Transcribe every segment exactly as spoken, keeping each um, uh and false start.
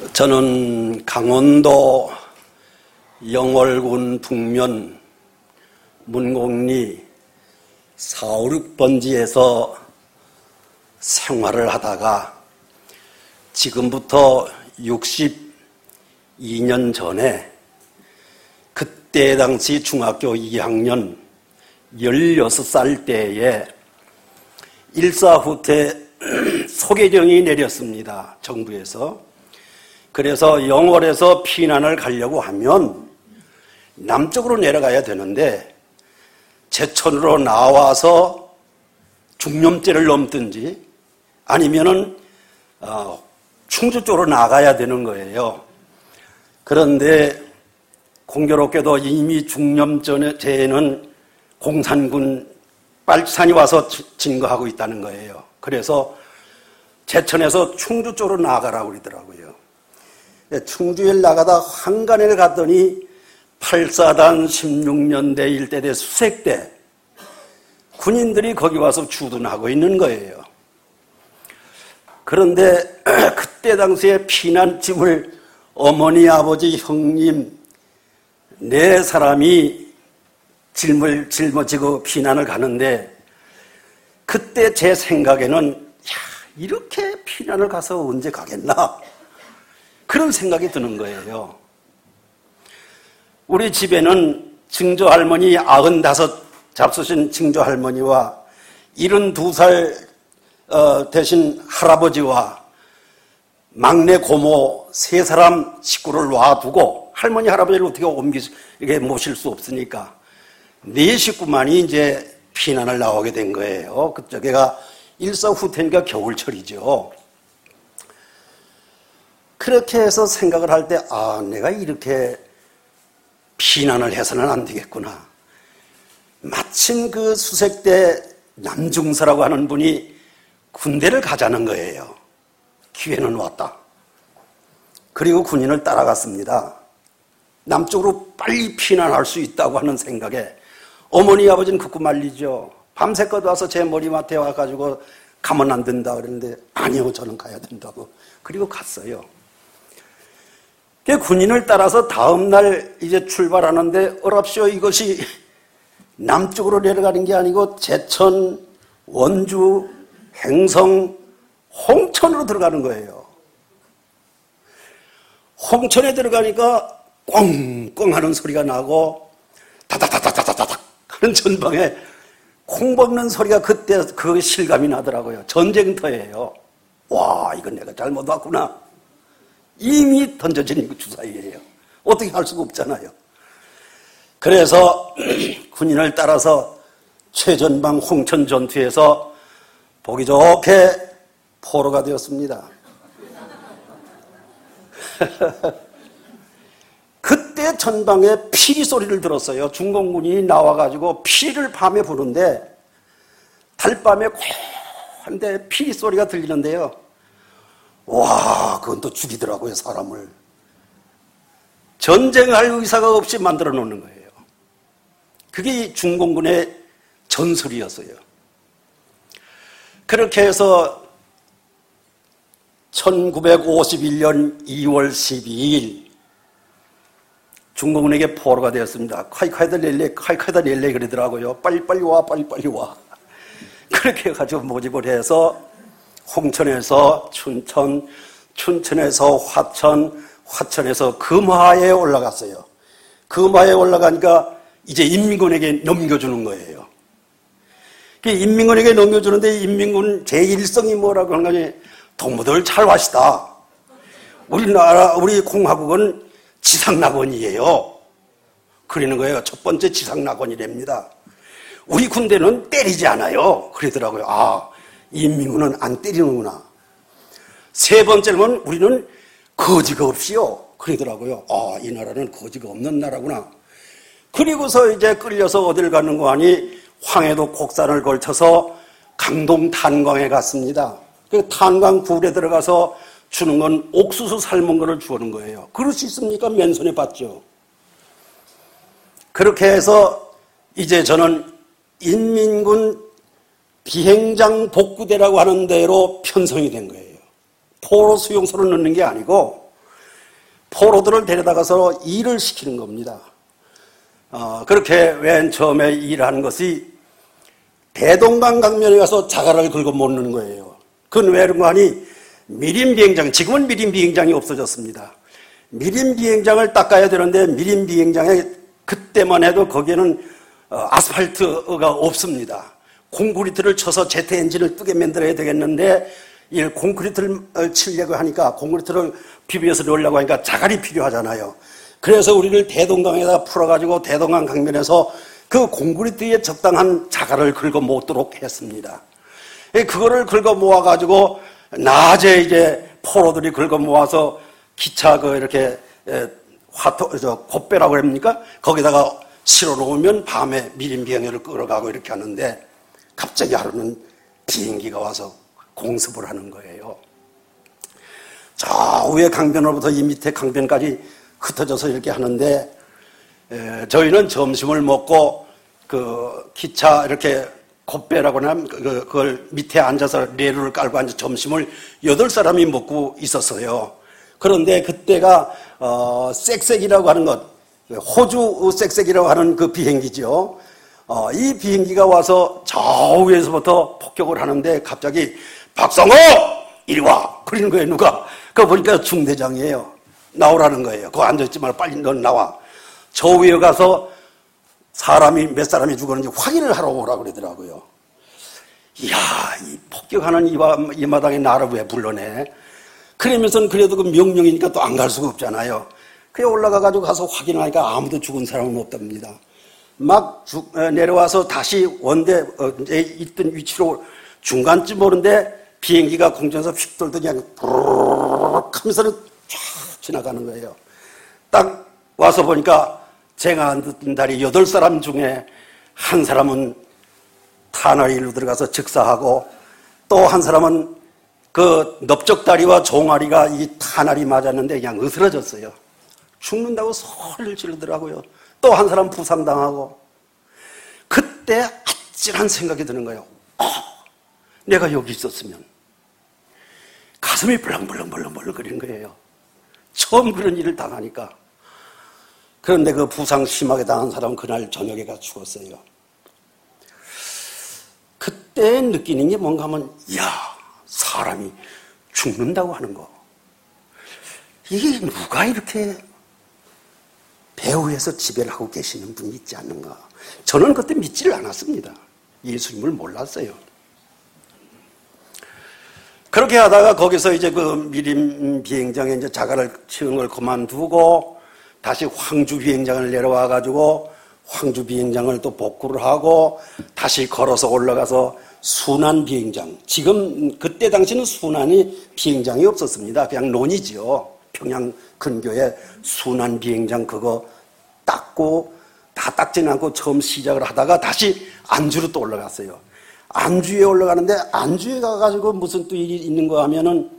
저는 강원도 영월군 북면 문곡리 사오육 번지에서 생활을 하다가 지금부터 육십이 년 전에 그때 당시 중학교 이 학년 열여섯 살 때에 일사후퇴 소개령이 내렸습니다. 정부에서. 그래서 영월에서 피난을 가려고 하면 남쪽으로 내려가야 되는데 제천으로 나와서 중념제를 넘든지 아니면은 어, 충주 쪽으로 나가야 되는 거예요. 그런데 공교롭게도 이미 중념제에는 공산군 빨치산이 와서 진거하고 있다는 거예요. 그래서 제천에서 충주 쪽으로 나가라고 그러더라고요. 충주에 나가다 한간에 갔더니 팔사단 십육 년대 일대대 수색대 군인들이 거기 와서 주둔하고 있는 거예요. 그런데 그때 당시에 피난집을 어머니, 아버지, 형님 네 사람이 짊을 짊어지고 피난을 가는데 그때 제 생각에는 야, 이렇게 피난을 가서 언제 가겠나 그런 생각이 드는 거예요. 우리 집에는 증조할머니 아흔다섯 잡수신 증조할머니와 일흔두 살 어, 되신 할아버지와 막내 고모 세 사람 식구를 놔두고 할머니 할아버지를 어떻게 옮기 이게 모실 수 없으니까 네 식구만이 이제 피난을 나오게 된 거예요. 그때가 일사후퇴니까 겨울철이죠. 그렇게 해서 생각을 할 때 아, 내가 이렇게 피난을 해서는 안 되겠구나. 마침 그 수색대 남중서라고 하는 분이 군대를 가자는 거예요. 기회는 왔다. 그리고 군인을 따라갔습니다. 남쪽으로 빨리 피난할 수 있다고 하는 생각에 어머니 아버지는 극구 말리죠. 밤새껏 와서 제 머리맡에 와가지고 가면 안 된다 그랬는데 아니요, 저는 가야 된다고. 그리고 갔어요. 군인을 따라서 다음 날 이제 출발하는데 어랍시오, 이것이 남쪽으로 내려가는 게 아니고 제천, 원주, 행성, 홍천으로 들어가는 거예요. 홍천에 들어가니까 꽁꽁 하는 소리가 나고 다다다다다다닥 하는 전방에 콩 먹는 소리가 그때 그 실감이 나더라고요. 전쟁터예요. 와, 이건 내가 잘못 왔구나. 이미 던져진 주사위예요. 어떻게 할 수가 없잖아요. 그래서 군인을 따라서 최전방 홍천 전투에서 보기 좋게 포로가 되었습니다. 그때 전방에 피리 소리를 들었어요. 중공군이 나와가지고 피리를 밤에 부는데 달밤에 고한데 피리 소리가 들리는데요. 와, 그건 또 죽이더라고요, 사람을. 전쟁할 의사가 없이 만들어 놓는 거예요. 그게 중공군의 전술이었어요. 그렇게 해서 천구백오십일 년 이월 십이일 중공군에게 포로가 되었습니다. 카이카이다 렐레, 카이카이다 렐레 그러더라고요. 빨리빨리 와, 빨리빨리 와. 그렇게 해가지고 모집을 해서 홍천에서 춘천, 춘천에서 화천, 화천에서 금화에 올라갔어요. 금화에 올라가니까 이제 인민군에게 넘겨주는 거예요. 인민군에게 넘겨주는데 인민군 제일성이 뭐라고 하는 거니? 동무들 잘 와시다. 우리나라, 우리 공화국은 지상낙원이에요. 그러는 거예요. 첫 번째 지상낙원이랍니다. 우리 군대는 때리지 않아요. 그러더라고요. 아, 인민군은 안 때리는구나. 세 번째는 우리는 거지가 없이요. 그러더라고요. 아, 이 나라는 거지가 없는 나라구나. 그리고서 이제 끌려서 어딜 가는 거 하니 황해도 곡산을 걸쳐서 강동 탄광에 갔습니다. 그 탄광 굴에 들어가서 주는 건 옥수수 삶은 거를 주는 거예요. 그럴 수 있습니까? 맨손에 받죠. 그렇게 해서 이제 저는 인민군 비행장 복구대라고 하는 데로 편성이 된 거예요. 포로 수용소를 넣는 게 아니고 포로들을 데려다가서 일을 시키는 겁니다. 어, 그렇게 맨 처음에 일하는 것이 대동강 강변에 가서 자갈을 긁어 모으는 거예요. 그건 왜 그런 거 아니? 미림 비행장, 지금은 미림 비행장이 없어졌습니다. 미림 비행장을 닦아야 되는데 미림 비행장에 그때만 해도 거기에는 아스팔트가 없습니다. 콘크리트를 쳐서 제트 엔진을 뜨게 만들어야 되겠는데 이 콘크리트를 치려고 하니까 콘크리트를 비벼서 넣으려고 하니까 자갈이 필요하잖아요. 그래서 우리를 대동강에다 풀어가지고 대동강 강변에서 그 콘크리트에 적당한 자갈을 긁어 모으도록 했습니다. 그거를 긁어 모아가지고 낮에 이제 포로들이 긁어 모아서 기차 그 이렇게 화토, 저, 곱배라고 합니까? 거기다가 실어 놓으면 밤에 미림 비행기를 끌어가고 이렇게 하는데 갑자기 하루는 비행기가 와서 공습을 하는 거예요. 저 위에 강변으로부터 이 밑에 강변까지 흩어져서 이렇게 하는데 에, 저희는 점심을 먹고 그 기차 이렇게 곱배라고 하면 그, 그걸 밑에 앉아서 레루를 깔고 앉아 점심을 여덟 사람이 먹고 있었어요. 그런데 그때가 어, 쌕쌕이라고 하는 것, 호주 쌕쌕이라고 하는 그 비행기죠. 어, 이 비행기가 와서 저 위에서부터 폭격을 하는데 갑자기 박성호! 이리 와! 그러는 거예요, 누가. 그거 보니까 중대장이에요. 나오라는 거예요. 그거 앉아있지 말고 빨리 넌 나와. 저 위에 가서 사람이 몇 사람이 죽었는지 확인을 하러 오라고 그러더라고요. 이야, 이 폭격하는 이, 이 마당에 나를 왜 불러내? 그러면서는 그래도 그 명령이니까 또 안 갈 수가 없잖아요. 그래 올라가가지고 가서 확인하니까 아무도 죽은 사람은 없답니다. 막 주, 내려와서 다시 원대 어, 이제 있던 위치로 중간쯤 오는데 비행기가 공중에서 휙 돌더니 그냥 부르륵 하면서는 쫙 지나가는 거예요. 딱 와서 보니까 제가 앉은 다리 여덟 사람 중에 한 사람은 탄알이로 들어가서 즉사하고 또 한 사람은 그 넓적다리와 종아리가 이 탄알이 맞았는데 그냥 으스러졌어요. 죽는다고 소리를 지르더라고요. 또 한 사람 부상당하고. 그때 아찔한 생각이 드는 거예요. 어, 내가 여기 있었으면. 가슴이 벌렁벌렁벌렁벌렁 거리는 거예요. 처음 그런 일을 당하니까. 그런데 그 부상 심하게 당한 사람은 그날 저녁에 가 죽었어요. 그때 느끼는 게 뭔가 하면, 이야, 사람이 죽는다고 하는 거. 이게 누가 이렇게 배후에서 지배를 하고 계시는 분이 있지 않는가. 저는 그때 믿지를 않았습니다. 예수님을 몰랐어요. 그렇게 하다가 거기서 이제 그 미림 비행장에 이제 자갈을 치우는 걸 그만두고 다시 황주 비행장을 내려와가지고 황주 비행장을 또 복구를 하고 다시 걸어서 올라가서 순안 비행장. 지금 그때 당시는 순안이 비행장이 없었습니다. 그냥 논이지요. 평양 근교에 순안 비행장 그거 닦고 다 닦지는 않고 처음 시작을 하다가 다시 안주로 또 올라갔어요. 안주에 올라가는데 안주에 가가지고 무슨 또 일이 있는 거 하면은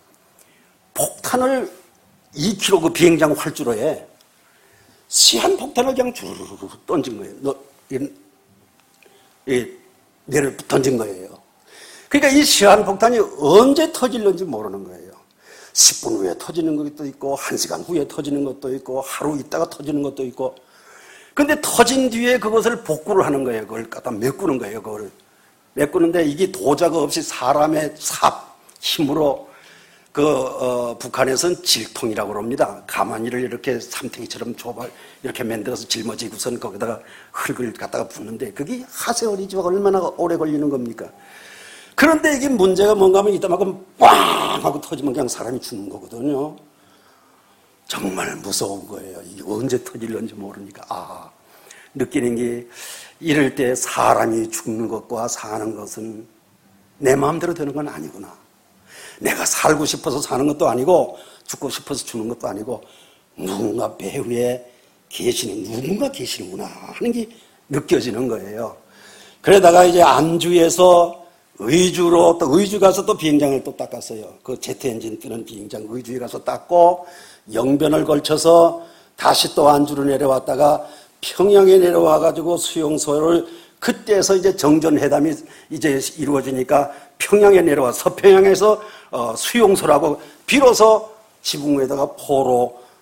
폭탄을 이 킬로그램 그 비행장 활주로에 시한 폭탄을 그냥 주르르 던진 거예요. 너, 이, 이, 내려 던진 거예요. 그러니까 이 시한 폭탄이 언제 터질는지 모르는 거예요. 십 분 후에 터지는 것도 있고 한 시간 후에 터지는 것도 있고 하루 있다가 터지는 것도 있고 근데 터진 뒤에 그것을 복구를 하는 거예요. 그걸 갖다 메꾸는 거예요. 그걸 메꾸는데 이게 도자가 없이 사람의 삽 힘으로 그 어, 북한에서는 질통이라고 합니다. 가마니를 이렇게 삼탱이처럼 좁아 이렇게 만들어서 짊어지고선 거기다가 흙을 갖다가 붓는데 그게 하세월이지가 얼마나 오래 걸리는 겁니까? 그런데 이게 문제가 뭔가 하면 이따만큼 빵 하고 터지면 그냥 사람이 죽는 거거든요. 정말 무서운 거예요. 이게 언제 터질는지 모르니까. 아, 느끼는 게 이럴 때 사람이 죽는 것과 사는 것은 내 마음대로 되는 건 아니구나. 내가 살고 싶어서 사는 것도 아니고 죽고 싶어서 죽는 것도 아니고 누군가 배후에 계시는, 누군가 계시는구나 하는 게 느껴지는 거예요. 그러다가 이제 안주에서 의주로 또 의주 가서 또 비행장을 또 닦았어요. 그 제트 엔진 뜨는 비행장 의주에 가서 닦고 영변을 걸쳐서 다시 또 안주로 내려왔다가 평양에 내려와가지고 수용소를 그때서 이제 정전회담이 이제 이루어지니까 평양에 내려와 서평양에서 어, 수용소라고 비로소 지붕 위에다가 포로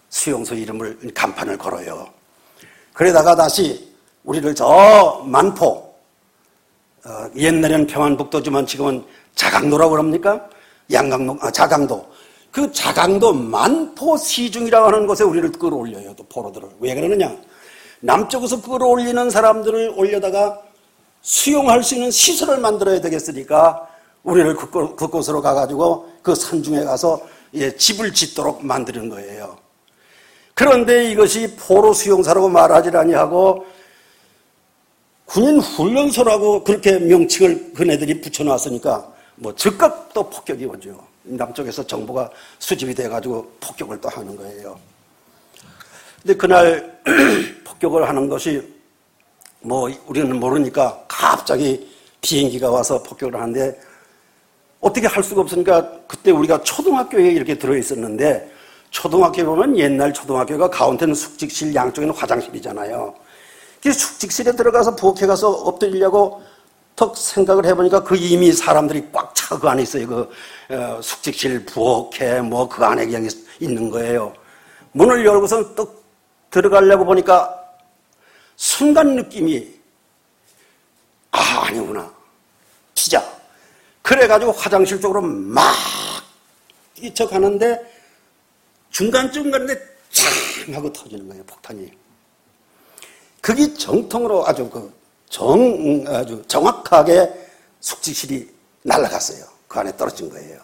수용소 이름을 간판을 걸어요. 그러다가 다시 우리를 저 만포, 어, 옛날에는 평안북도지만 지금은 자강도라고 그럽니까? 양강도, 아, 자강도. 그 자강도 만포 시중이라고 하는 곳에 우리를 끌어올려요. 또 포로들을. 왜 그러느냐? 남쪽에서 끌어올리는 사람들을 올려다가 수용할 수 있는 시설을 만들어야 되겠으니까 우리를 그곳, 그곳으로 가가지고 그 산중에 가서 예, 집을 짓도록 만드는 거예요. 그런데 이것이 포로 수용사라고 말하지 아니하고 군인 훈련소라고 그렇게 명칭을 그네들이 붙여놨으니까 뭐 즉각 또 폭격이 오죠. 남쪽에서 정보가 수집이 돼가지고 폭격을 또 하는 거예요. 근데 그날 폭격을 하는 것이 뭐 우리는 모르니까 갑자기 비행기가 와서 폭격을 하는데 어떻게 할 수가 없으니까 그때 우리가 초등학교에 이렇게 들어있었는데 초등학교에 보면 옛날 초등학교가 가운데는 숙직실, 양쪽에는 화장실이잖아요. 그래서 숙직실에 들어가서 부엌에 가서 엎드리려고 턱 생각을 해보니까 그 이미 사람들이 꽉 차 그 안에 있어요. 그 어, 숙직실, 부엌에 뭐 그 안에 그냥 있는 거예요. 문을 열고서 또 들어가려고 보니까 순간 느낌이 아 아니구나 피자. 그래가지고 화장실 쪽으로 막 뛰쳐가는데 중간쯤 가는데 창 하고 터지는 거예요. 폭탄이. 그게 정통으로 아주 그 정, 아주 정확하게 숙직실이 날아갔어요. 그 안에 떨어진 거예요.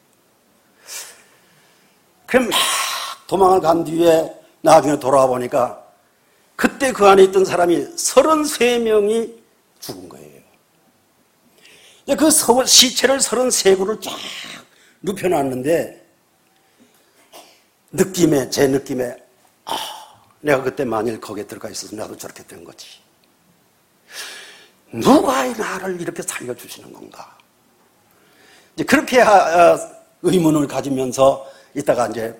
그럼 막 도망을 간 뒤에 나중에 돌아와 보니까 그때 그 안에 있던 사람이 서른세 명이 죽은 거예요. 그 시체를 서른세 구를 쫙 눕혀놨는데 느낌에, 제 느낌에 아, 내가 그때 만일 거기에 들어가 있었으면 나도 저렇게 된 거지. 누가 나를 이렇게 살려주시는 건가? 이제 그렇게 의문을 가지면서 이따가 이제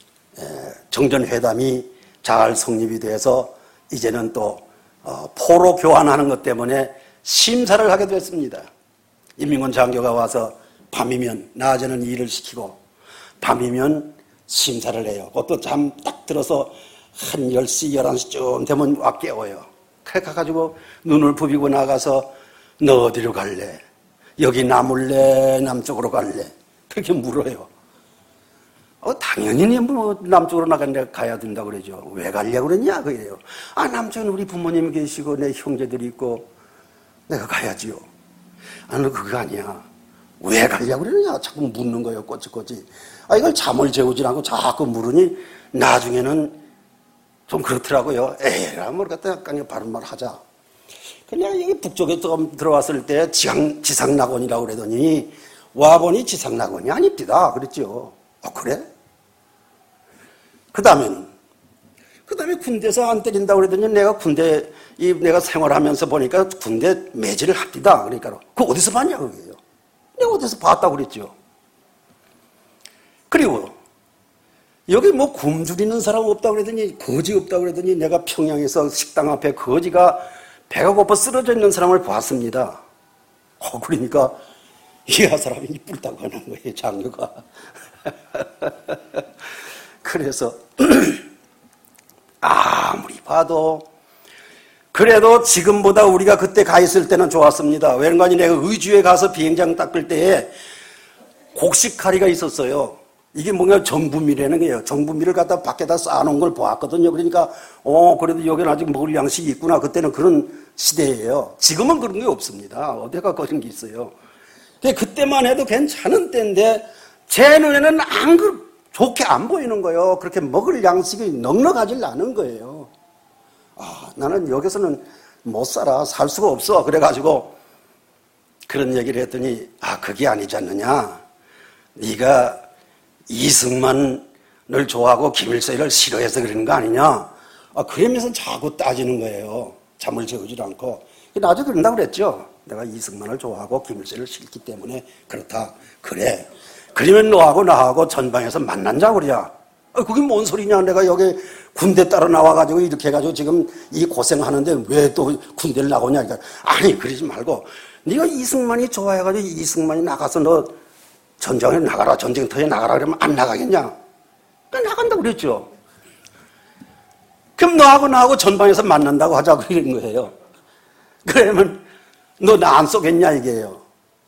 정전회담이 잘 성립이 돼서 이제는 또 포로 교환하는 것 때문에 심사를 하게 됐습니다. 임민군 장교가 와서 밤이면 낮에는 일을 시키고 밤이면 심사를 해요. 그것도 잠 딱 들어서 한 열 시, 열한 시쯤 되면 와 깨워요. 그래 가가지고 눈을 부비고 나가서 너 어디로 갈래? 여기 남을래? 남쪽으로 갈래? 그렇게 물어요. 어, 당연히 뭐 남쪽으로 나가야 가야 된다고 그러죠. 왜 가려고 그러냐? 그래요. 아, 남쪽은 우리 부모님 계시고 내 형제들이 있고 내가 가야지요. 아니, 그거 아니야. 왜 가려고 그러냐? 자꾸 묻는 거예요. 꼬치꼬치. 아, 이걸 잠을 재우지 않고 자꾸 물으니 나중에는 좀 그렇더라고요. 에라, 뭘 갖다 그냥 바른 말 하자. 그냥 여기 북쪽에 좀 들어왔을 때 지상, 지상낙원이라고 그러더니 와보니 지상낙원이 아닙니다. 그랬죠. 어, 그래? 그 다음에는, 그 다음에 군대에서 안 때린다고 그러더니 내가 군대, 이 내가 생활하면서 보니까 군대 매질을 합니다. 그러니까, 그거 어디서 봤냐, 그게요. 내가 어디서 봤다고 그랬죠. 그리고, 여기 뭐 굶주리는 사람 없다고 그러더니, 거지 없다고 그러더니 내가 평양에서 식당 앞에 거지가 배가 고파 쓰러져 있는 사람을 봤습니다. 어, 그러니까, 이 사람이 이쁘다고 하는 거예요, 장교가. 그래서, 아무리 봐도, 그래도 지금보다 우리가 그때 가 있을 때는 좋았습니다. 왜냐면 내가 의주에 가서 비행장 닦을 때에 곡식카리가 있었어요. 이게 뭔가 정부미라는 거예요. 정부미를 갖다 밖에다 쌓아놓은 걸 보았거든요. 그러니까, 어, 그래도 여기는 아직 먹을 양식이 있구나. 그때는 그런 시대예요. 지금은 그런 게 없습니다. 어디가 그런 게 있어요. 그때만 해도 괜찮은 때인데, 제 눈에는 안 그, 좋게 안 보이는 거예요. 그렇게 먹을 양식이 넉넉하질 않은 거예요. 아, 나는 여기서는 못 살아. 살 수가 없어. 그래가지고, 그런 얘기를 했더니, 아, 그게 아니지 않느냐. 네가 이승만을 좋아하고 김일성을 싫어해서 그러는 거 아니냐? 아, 그러면서 자꾸 따지는 거예요. 잠을 재우질 않고. 나도 그런다고 그랬죠. 내가 이승만을 좋아하고 김일성을 싫기 때문에 그렇다. 그래. 그러면 너하고 나하고 전방에서 만난자고 그러자. 아, 그게 뭔 소리냐? 내가 여기 군대 따라 나와가지고 이렇게 해가지고 지금 이 고생하는데 왜 또 군대를 나오냐? 그러니까 아니, 그러지 말고 네가 이승만이 좋아해가지고 이승만이 나가서 너 전장에 나가라, 전쟁터에 나가라 그러면 안 나가겠냐? 나간다고 그랬죠. 그럼 너하고 나하고 전방에서 만난다고 하자고 그러는 거예요. 그러면 너 나 안 쏘겠냐 이게요.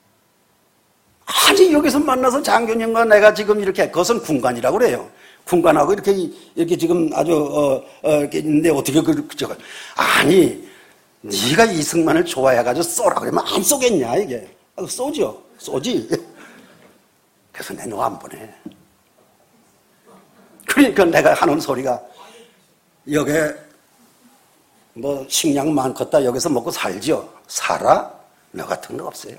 아니 여기서 만나서 장교님과 내가 지금 이렇게 그것은 군관이라고 그래요. 군관하고 이렇게 이렇게 지금 아주 어, 어 이렇게 있는데 어떻게 그렇게 아니 네가 이승만을 좋아해가지고 쏘라 그러면 안 쏘겠냐 이게. 아, 쏘죠. 쏘지. 그래서 내 너 안 보내. 그러니까 내가 하는 소리가 여기에 뭐 식량 많겠다 여기서 먹고 살죠. 살아? 너 같은 거 없어요.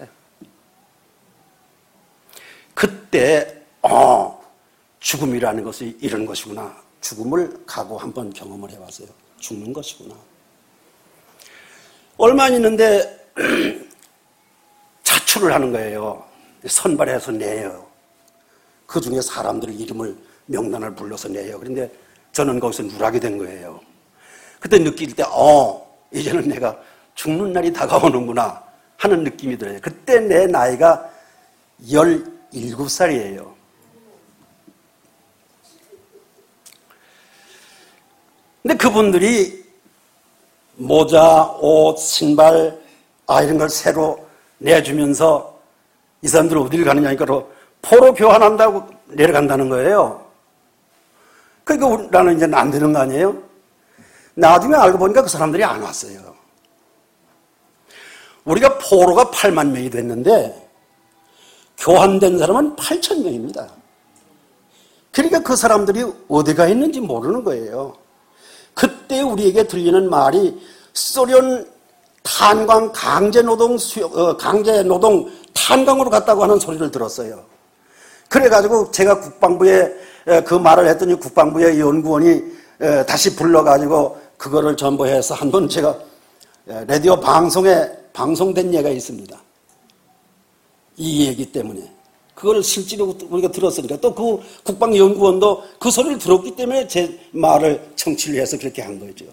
그때 어 죽음이라는 것이 이런 것이구나. 죽음을 각오 한번 경험을 해봤어요. 죽는 것이구나. 얼마 안 있는데 자출을 하는 거예요. 선발해서 내요. 그 중에 사람들의 이름을 명단을 불러서 내요. 그런데 저는 거기서 누락이 된 거예요. 그때 느낄 때, 어, 이제는 내가 죽는 날이 다가오는구나 하는 느낌이 들어요. 그때 내 나이가 열일곱 살이에요. 근데 그분들이 모자, 옷, 신발, 아, 이런 걸 새로 내주면서 이 사람들 어디를 가느냐니까 포로 교환한다고 내려간다는 거예요. 그러니까 나는 이제 안 되는 거 아니에요? 나중에 알고 보니까 그 사람들이 안 왔어요. 우리가 포로가 팔만 명이 됐는데 교환된 사람은 팔천 명입니다. 그러니까 그 사람들이 어디가 있는지 모르는 거예요. 그때 우리에게 들리는 말이 소련 탄광 강제노동 수요, 강제노동 탄광으로 갔다고 하는 소리를 들었어요. 그래가지고 제가 국방부에 그 말을 했더니 국방부의 연구원이 다시 불러가지고 그거를 전부해서 한 번 제가 라디오 방송에 방송된 예가 있습니다. 이 얘기 때문에. 그걸 실제로 우리가 들었으니까 또 그 국방연구원도 그 소리를 들었기 때문에 제 말을 청취를 해서 그렇게 한 거죠.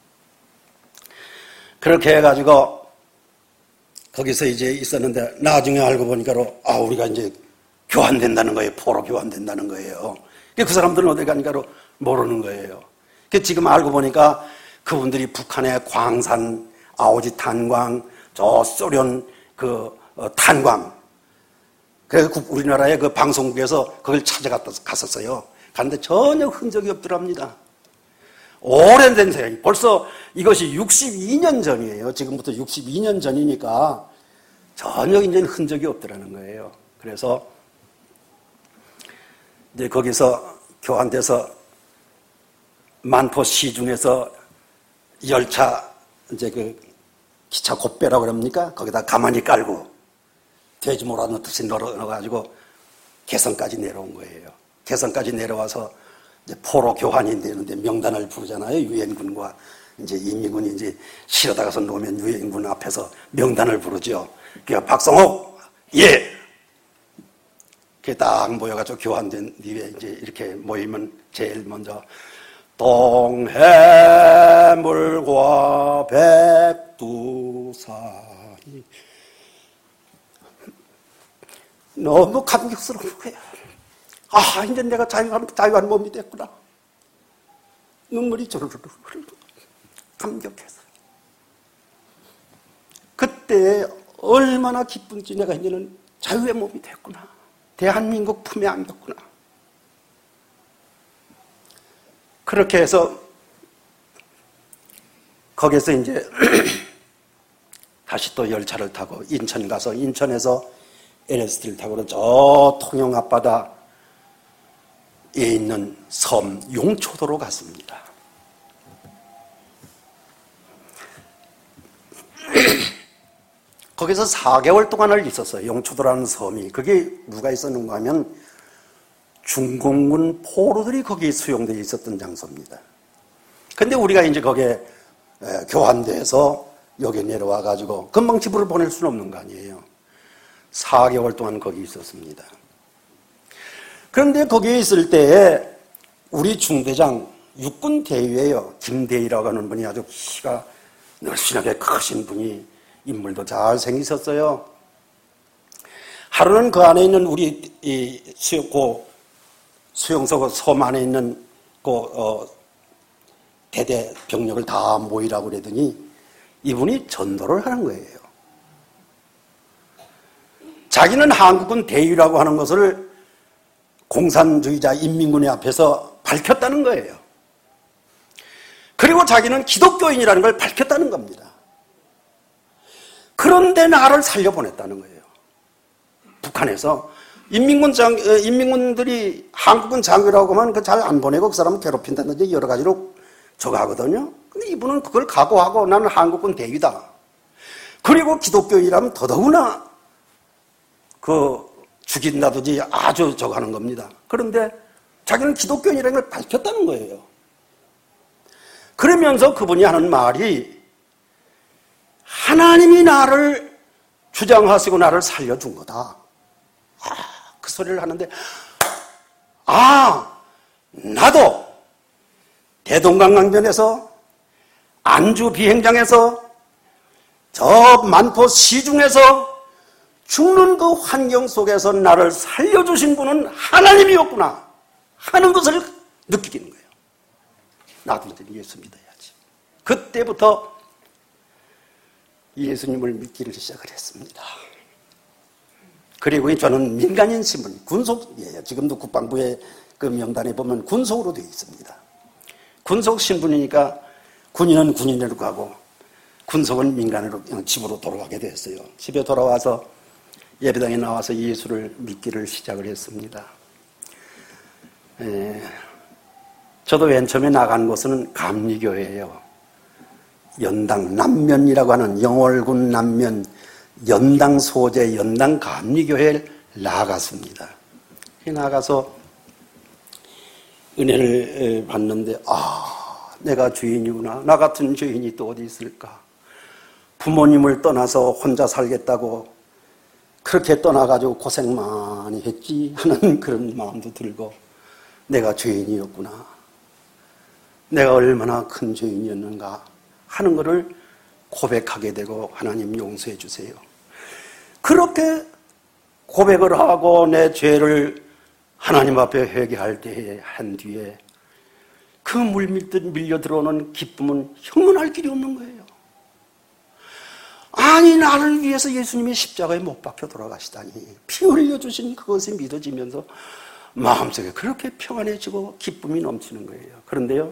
그렇게 해가지고 거기서 이제 있었는데 나중에 알고 보니까로 아 우리가 이제 교환된다는 거예요. 포로 교환된다는 거예요. 그 사람들은 어디 가니까로 모르는 거예요. 지금 알고 보니까 그분들이 북한의 광산, 아오지 탄광, 저 소련 그 탄광. 그래서 우리나라의 그 방송국에서 그걸 찾아갔었어요. 갔는데 전혀 흔적이 없더랍니다. 오래된 세상, 벌써 이것이 육십이 년 전이에요. 지금부터 육십이 년 전이니까 전혀 이제 흔적이 없더라는 거예요. 그래서 이제 거기서 교환돼서 만포 시중에서 열차 이제 그 기차 곱배라고 그럽니까? 거기다 가만히 깔고 돼지 몰아넣듯이 넣어가지고 개성까지 내려온 거예요. 개성까지 내려와서 이제 포로 교환이 되는데 명단을 부르잖아요. 유엔군과 이제 이미군이 이제 실어다 가서 놓으면 유엔군 앞에서 명단을 부르죠. 그러니까 박성호, 예! 그게 딱 모여가지고 교환된 뒤에 이제 이렇게 모이면 제일 먼저 동해물과 백두산이 너무 감격스러운 거예요. 아, 이제 내가 자유한, 자유한 몸이 됐구나. 눈물이 주르르 흐르고 감격해서. 그때 얼마나 기쁜지 내가 이제는 자유의 몸이 됐구나. 대한민국 품에 안겼구나. 그렇게 해서 거기서 이제 다시 또 열차를 타고 인천 가서 인천에서 엘에스티를 타고 저 통영 앞바다에 있는 섬 용초도로 갔습니다. 거기서 사 개월 동안을 있었어요. 용초도라는 섬이. 그게 누가 있었는가 하면 중공군 포로들이 거기에 수용되어 있었던 장소입니다. 근데 우리가 이제 거기에 교환돼서 여기 내려와가지고 금방 집으로 보낼 수는 없는 거 아니에요. 사 개월 동안 거기 있었습니다. 그런데 거기에 있을 때에 우리 중대장, 육군 대위예요. 김대위라고 하는 분이 아주 키가 늘씬하게 크신 분이 인물도 잘 생기셨어요. 하루는 그 안에 있는 우리 이 수용, 고 수용소 섬 안에 있는 그, 어, 대대 병력을 다 모이라고 그러더니 이분이 전도를 하는 거예요. 자기는 한국은 대위라고 하는 것을 공산주의자 인민군의 앞에서 밝혔다는 거예요. 그리고 자기는 기독교인이라는 걸 밝혔다는 겁니다. 그런데 나를 살려보냈다는 거예요. 북한에서 인민군 장, 인민군들이 한국은 장교라고 하면 그 잘 안 보내고 그 사람을 괴롭힌다든지 여러 가지로 저거 하거든요. 근데 이분은 그걸 각오하고 나는 한국군 대위다. 그리고 기독교인이라면 더더구나 그 죽인다든지 아주 저거 하는 겁니다. 그런데 자기는 기독교인이라는 걸 밝혔다는 거예요. 그러면서 그분이 하는 말이 하나님이 나를 주장하시고 나를 살려준 거다. 아, 그 소리를 하는데 아, 나도 대동강강변에서 안주 비행장에서 저 만포 시중에서 죽는 그 환경 속에서 나를 살려주신 분은 하나님이었구나 하는 것을 느끼는 거예요. 나도 이제 예수 믿어야지. 그때부터 예수님을 믿기를 시작을 했습니다. 그리고 저는 민간인 신분, 군속이에요. 지금도 국방부의 그 명단에 보면 군속으로 되어 있습니다. 군속 신분이니까 군인은 군인으로 가고 군속은 민간으로 집으로 돌아가게 됐어요. 집에 돌아와서 예배당에 나와서 예수를 믿기를 시작을 했습니다. 에, 저도 맨 처음에 나간 곳은 감리교회예요. 연당 남면이라고 하는 영월군 남면 연당 소재 연당 감리교회에 나갔습니다. 나가서 은혜를 받는데 아, 내가 죄인이구나. 나 같은 죄인이 또 어디 있을까. 부모님을 떠나서 혼자 살겠다고 그렇게 떠나가지고 고생 많이 했지 하는 그런 마음도 들고 내가 죄인이었구나. 내가 얼마나 큰 죄인이었는가 하는 것을 고백하게 되고 하나님 용서해 주세요. 그렇게 고백을 하고 내 죄를 하나님 앞에 회개할 때에 한 뒤에 그 물밀듯 밀려 들어오는 기쁨은 형언할 길이 없는 거예요. 아니 나를 위해서 예수님이 십자가에 못 박혀 돌아가시다니 피 흘려주신 그것이 믿어지면서 마음속에 그렇게 평안해지고 기쁨이 넘치는 거예요. 그런데요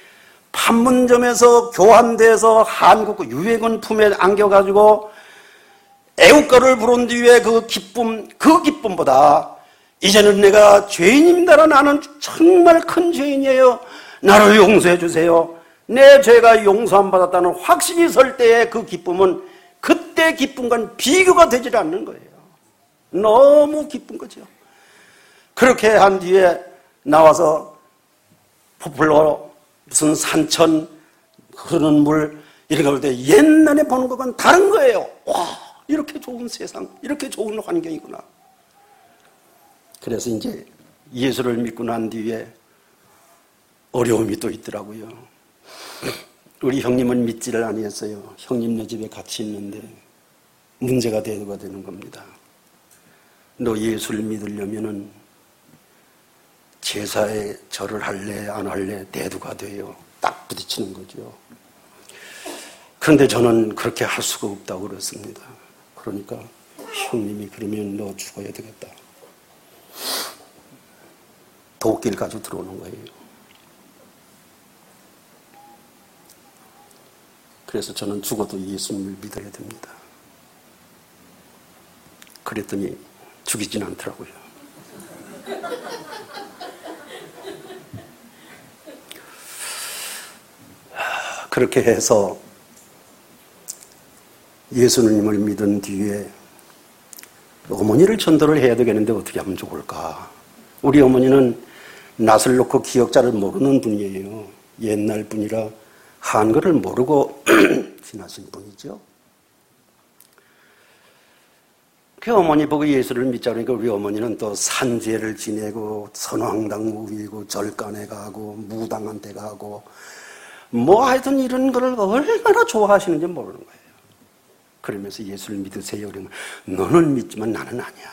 판문점에서 교환돼서 한국 유해군 품에 안겨가지고 애국가를 부른 뒤에 그 기쁨 그 기쁨보다 이제는 내가 죄인입니다. 나는 정말 큰 죄인이에요. 나를 용서해 주세요. 내 죄가 용서 안 받았다는 확신이 설 때의 그 기쁨은 그때 기쁨과는 비교가 되질 않는 거예요. 너무 기쁜 거죠. 그렇게 한 뒤에 나와서 포플러 무슨 산천 흐르는 물 이런 거 볼 때 옛날에 보는 것과는 다른 거예요. 와 이렇게 좋은 세상 이렇게 좋은 환경이구나. 그래서 이제 예수를 믿고 난 뒤에 어려움이 또 있더라고요. 우리 형님은 믿지를 아니했어요. 형님네 집에 같이 있는데 문제가 대두가 되는 겁니다. 너 예수를 믿으려면은 제사에 절을 할래 안 할래 대두가 돼요. 딱 부딪히는 거죠. 그런데 저는 그렇게 할 수가 없다고 그랬습니다. 그러니까 형님이 그러면 너 죽어야 되겠다. 도끼를 가지고 들어오는 거예요. 그래서 저는 죽어도 예수님을 믿어야 됩니다. 그랬더니 죽이진 않더라고요. 그렇게 해서 예수님을 믿은 뒤에 어머니를 전도를 해야 되겠는데 어떻게 하면 좋을까? 우리 어머니는 낯을 놓고 기억자를 모르는 분이에요. 옛날 분이라 한글을 모르고 지나신 분이죠. 그 어머니 보고 예수를 믿자 그러니까 우리 어머니는 또 산제를 지내고 선왕당 우이고 절간에 가고 무당한테 가고 뭐 하여튼 이런 거를 얼마나 좋아하시는지 모르는 거예요. 그러면서 예수를 믿으세요. 그러면 너는 믿지만 나는 아니야.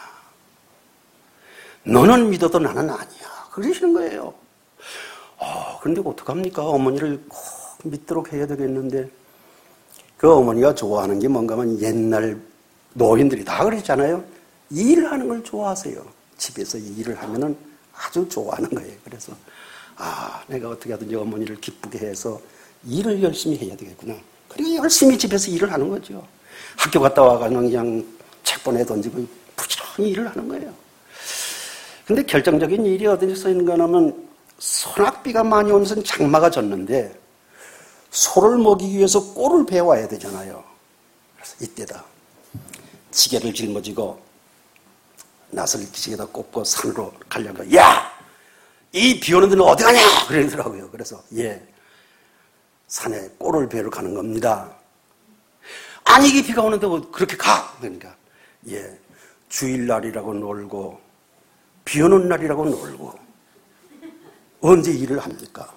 너는 믿어도 나는 아니야. 그러시는 거예요. 어, 그런데 어떡합니까? 어머니를 믿도록 해야 되겠는데, 그 어머니가 좋아하는 게 뭔가 하면 옛날 노인들이 다 그랬잖아요. 일하는 걸 좋아하세요. 집에서 일을 하면은 아주 좋아하는 거예요. 그래서 아, 내가 어떻게 하든지 어머니를 기쁘게 해서 일을 열심히 해야 되겠구나. 그리고 열심히 집에서 일을 하는 거죠. 학교 갔다 와가는 그냥 책본에 던지고 부지런히 일을 하는 거예요. 근데 결정적인 일이 어디서 있는가 하면 소낙비가 많이 오면서 장마가 졌는데 소를 먹이기 위해서 꼴을 베어와야 되잖아요. 그래서 이때다. 지게를 짊어지고 낫을 기지개에다 꽂고 산으로 가려고, 야! 이 비 오는 데는 어디 가냐! 그러더라고요. 그래서, 예, 산에 꼴을 베러 가는 겁니다. 아니, 이게 비가 오는데 그렇게 가! 그러니까, 예, 주일날이라고 놀고, 비 오는 날이라고 놀고, 언제 일을 합니까?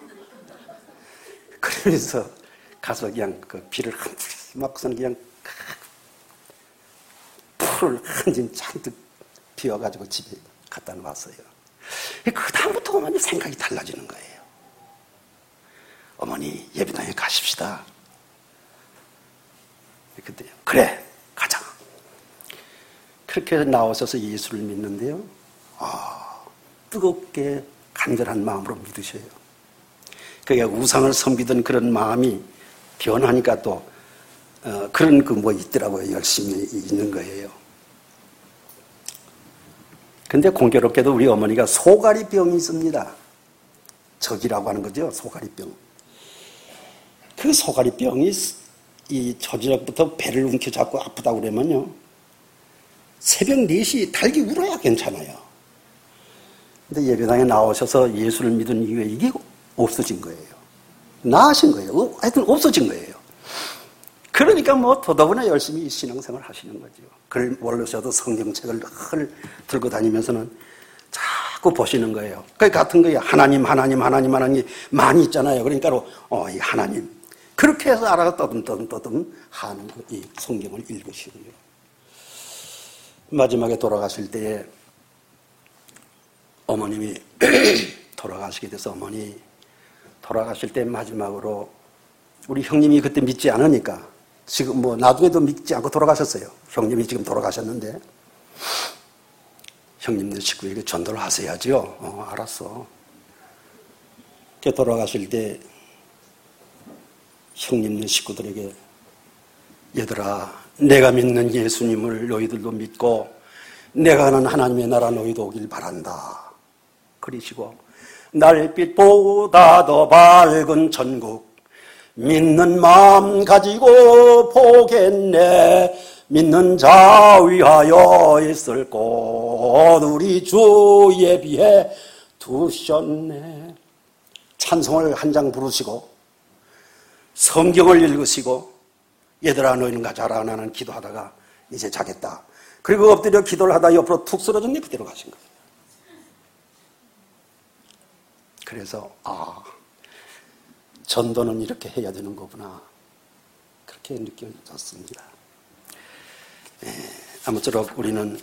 그래서 가서 그냥 그 비를 한 풀 막고서는 그냥 풀을 한 짐 잔뜩 비워가지고 집에 갖다 놨어요. 그 다음부터 어머니 생각이 달라지는 거예요. 어머니 예배당에 가십시다. 그때 그래 가자. 그렇게 나오셔서 예수를 믿는데요. 아, 뜨겁게 간절한 마음으로 믿으셔요. 그게 우상을 섬기던 그런 마음이 변하니까 또 어, 그런 그 뭐 있더라고요. 열심히 있는 거예요. 근데 공교롭게도 우리 어머니가 소가리병이 있습니다. 적이라고 하는 거죠. 소가리병. 그 소가리병이 이 저녁부터 배를 움켜잡고 아프다고 그러면요. 새벽 네 시 달기 울어야 괜찮아요. 근데 예배당에 나오셔서 예수를 믿은 이후에 이게 없어진 거예요. 나으신 거예요. 하여튼 없어진 거예요. 그러니까 뭐 더더구나 열심히 신앙생활을 하시는 거죠. 글 모르셔도 성경책을 늘 들고 다니면서는 자꾸 보시는 거예요. 그 같은 거예요. 하나님, 하나님, 하나님, 하나님 많이 있잖아요. 그러니까 어, 이 하나님. 그렇게 해서 알아가 떠듬떠듬 떠듬 하는 이 성경을 읽으시고요. 마지막에 돌아가실 때에 어머님이 돌아가시게 돼서 어머니 돌아가실 때 마지막으로 우리 형님이 그때 믿지 않으니까 지금 뭐 나중에도 믿지 않고 돌아가셨어요. 형님이 지금 돌아가셨는데 형님네 식구에게 전도를 하셔야죠. 어, 알았어. 이렇게 돌아가실 때 형님네 식구들에게 얘들아 내가 믿는 예수님을 너희들도 믿고 내가 하는 하나님의 나라 너희도 오길 바란다. 그러시고 날빛보다 더 밝은 천국 믿는 마음 가지고 보겠네. 믿는 자 위하여 있을 곳 우리 주 예비해 두셨네. 찬송을 한 장 부르시고 성경을 읽으시고 얘들아 너희는 가자라. 나는 기도하다가 이제 자겠다. 그리고 엎드려 기도를 하다 옆으로 툭 쓰러졌네. 그대로 가신 거예요. 그래서 아 전도는 이렇게 해야 되는 거구나. 그렇게 느껴졌습니다. 예, 아무쪼록 우리는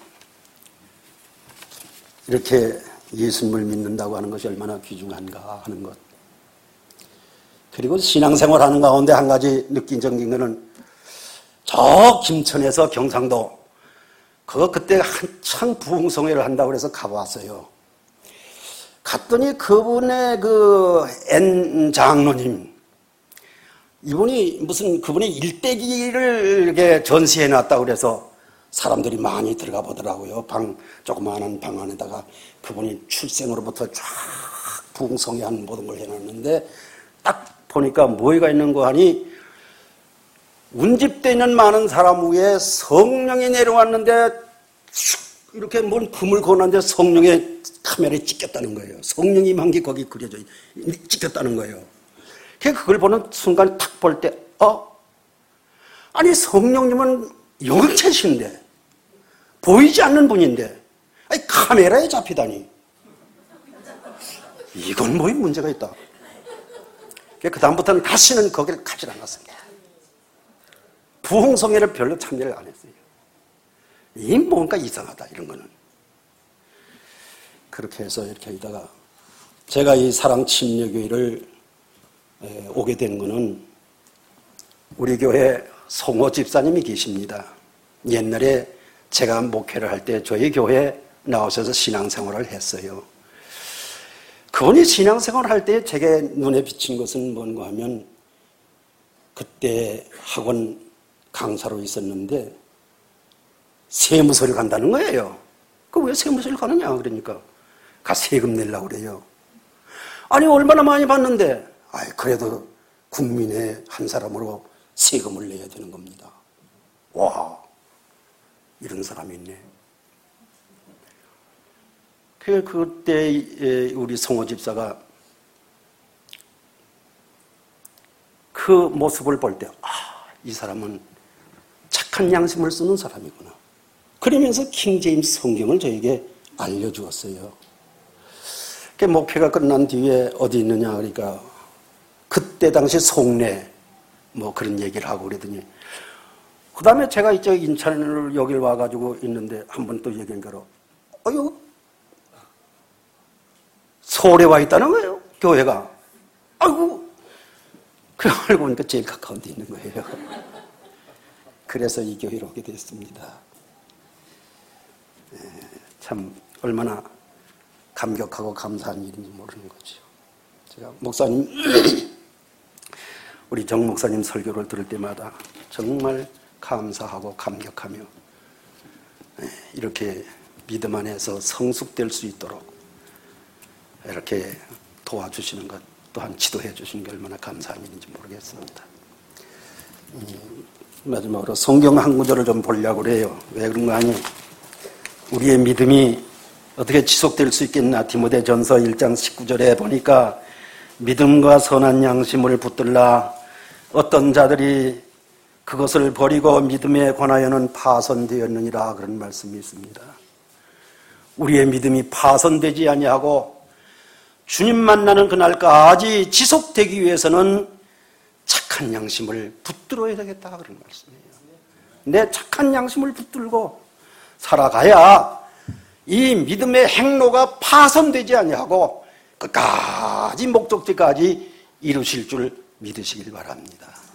이렇게 예수님을 믿는다고 하는 것이 얼마나 귀중한가 하는 것. 그리고 신앙생활 하는 가운데 한 가지 느낀적인 거는 저 김천에서 경상도 그거 그때 한창 부흥성회를 한다고 해서 가봤어요. 갔더니 그분의 그 N 장로님, 이분이 무슨 그분의 일대기를 이렇게 전시해 놨다고 그래서 사람들이 많이 들어가 보더라고요. 방, 조그마한 방 안에다가 그분이 출생으로부터 쫙 부흥성회한 모든 걸 해놨는데 딱 보니까 뭐가 있는 거 하니 운집되어 있는 많은 사람 위에 성령이 내려왔는데 이렇게 뭔 금을 거놨는데 성령의 카메라에 찍혔다는 거예요. 성령이 한 게 거기 그려져 찍혔다는 거예요. 그걸 보는 순간 탁 볼 때 어? 아니 성령님은 영체신데 보이지 않는 분인데 아니 카메라에 잡히다니 이건 뭐 문제가 있다. 그 다음부터는 다시는 거기를 가지 않았습니다. 부흥성회를 별로 참여를 안 했어요. 이 뭔가 이상하다 이런 거는. 그렇게 해서 이렇게 하다가 제가 이 사랑침례교회를 오게 된 거는 우리 교회 송호 집사님이 계십니다. 옛날에 제가 목회를 할 때 저희 교회에 나오셔서 신앙생활을 했어요. 그분이 신앙생활을 할 때 제게 눈에 비친 것은 뭔가 하면 그때 학원 강사로 있었는데 세무서를 간다는 거예요. 그 왜 세무서를 가느냐 그러니까 가 세금 내려고 그래요. 아니 얼마나 많이 받는데 아이 그래도 국민의 한 사람으로 세금을 내야 되는 겁니다. 와 이런 사람이 있네. 그 그때 우리 송호 집사가 그 모습을 볼 때 아, 이 사람은 착한 양심을 쓰는 사람이구나. 그러면서 킹제임스 성경을 저에게 알려주었어요. 그 목회가 끝난 뒤에 어디 있느냐 그러니까 그때 당시 송내 뭐 그런 얘기를 하고 그러더니 그 다음에 제가 이제 인천을 여길 와가지고 있는데 한 번 또 얘기하니까 어휴 서울에 와 있다는 거예요 교회가. 아이고 그 알고 보니까 제일 가까운 데 있는 거예요. 그래서 이 교회로 오게 됐습니다. 참 얼마나 감격하고 감사한 일인지 모르는 거죠. 제가 목사님 우리 정 목사님 설교를 들을 때마다 정말 감사하고 감격하며 이렇게 믿음 안에서 성숙될 수 있도록 이렇게 도와주시는 것 또한 지도해 주시는 게 얼마나 감사한 일인지 모르겠습니다. 음, 마지막으로 성경 한 구절을 좀 보려고 그래요. 왜 그런가 하니 우리의 믿음이 어떻게 지속될 수 있겠나. 디모데전서 일 장 십구 절에 보니까 믿음과 선한 양심을 붙들라 어떤 자들이 그것을 버리고 믿음에 관하여는 파손되었느니라 그런 말씀이 있습니다. 우리의 믿음이 파손되지 아니하고 주님 만나는 그날까지 지속되기 위해서는 착한 양심을 붙들어야 되겠다 그런 말씀이에요. 내 착한 양심을 붙들고 살아가야 이 믿음의 행로가 파손되지 아니하고 끝까지 목적지까지 이루실 줄 믿으시길 바랍니다.